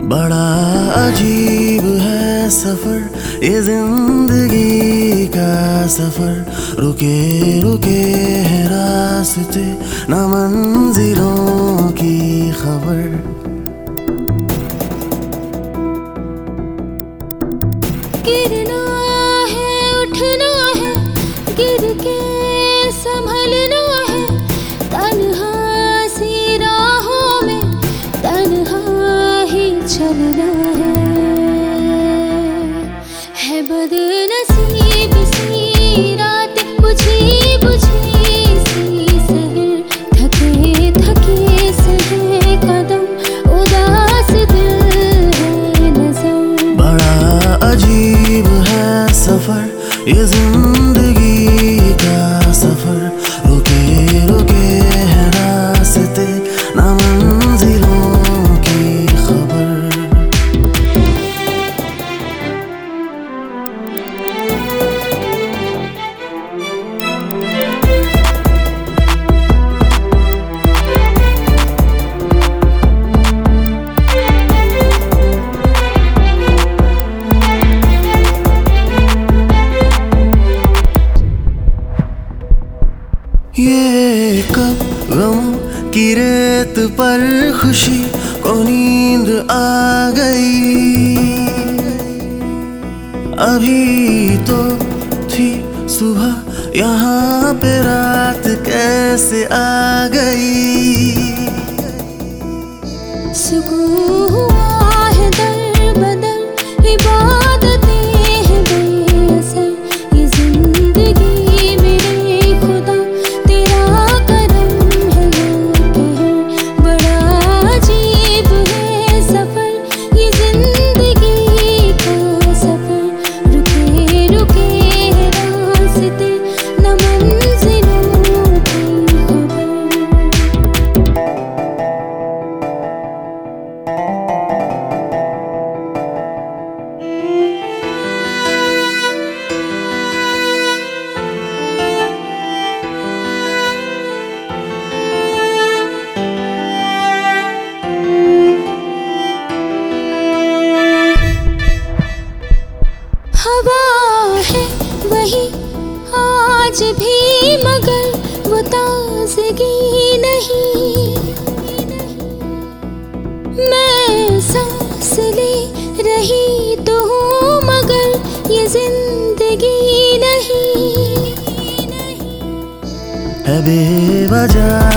बड़ा अजीब है सफर ये जिंदगी का सफर, रुके रुके है रास्ते न मंजिलों की खबर। गिरना है उठना है, गिर के संभलना है, तन्हा सी राहों में तन्हा ही चलना है बदनसीब सी रात, बुझी बुझी सी सहर, थके थके से है कदम, उदास दिल है नजर। बड़ा अजीब है सफर ये जिंदगी का सफर, रुके रुके है रास्ते न मंजिलों की खबर। ये कब गमों की रेत पर खुशी को नींद आ गई, अभी तो थी सुबह यहाँ पे रात कैसे आ गई। सुकून हुआ है दर बदर, इबादतें हैं बेअसर, ये जिंदगी मेरे खुदा तेरा करम है कहर। बड़ा अजीब है सफर ये जिंदगी का सफर, रुके रुके है रास्ते न मंजिलों की खबर। हवा है वही आज भी, मगर वो ताज़गी नहीं। मैं सांस ले रही तो हूँ, मगर ये जिंदगी नहीं। है बेवजह